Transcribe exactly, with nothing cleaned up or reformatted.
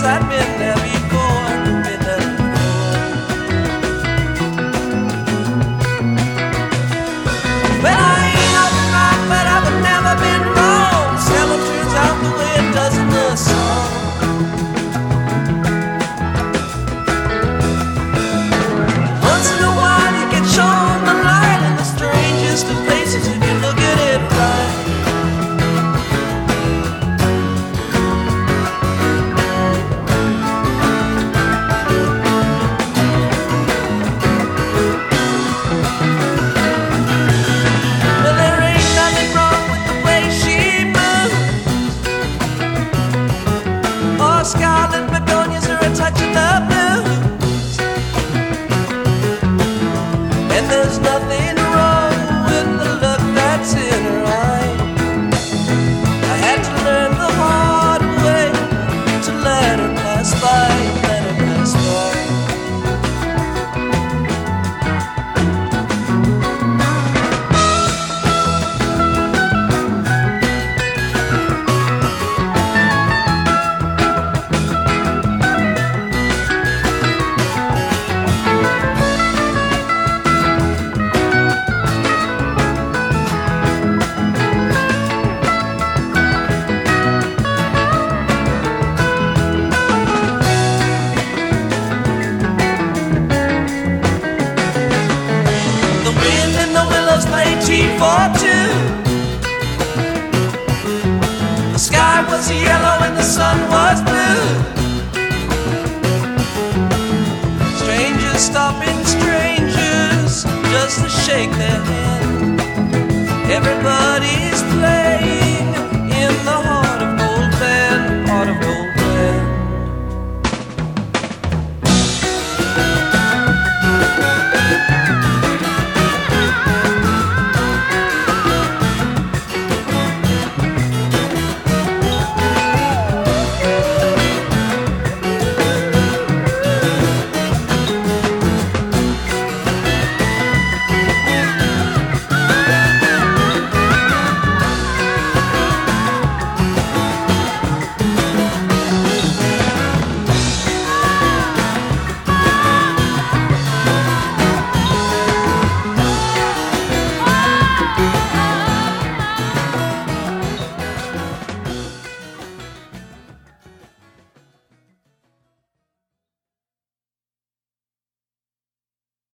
I've been there before, been there before. Well, I ain't nothing right, but I've never been wrong. Seldom turns out the way it does in the song. Once in a while you get shown the light in the strangest of places if you look at it right. Well, there ain't nothing wrong with the way she moves, or scarlet begonias or a touch of the blues. And there's nothing wrong with the look that's in her eye. I had to learn the hard way to let her pass by, let her pass by. The wind and the willows play tea for two. The sky was yellow and the sun was blue. Strangers stopping strangers just to shake their hand. Everybody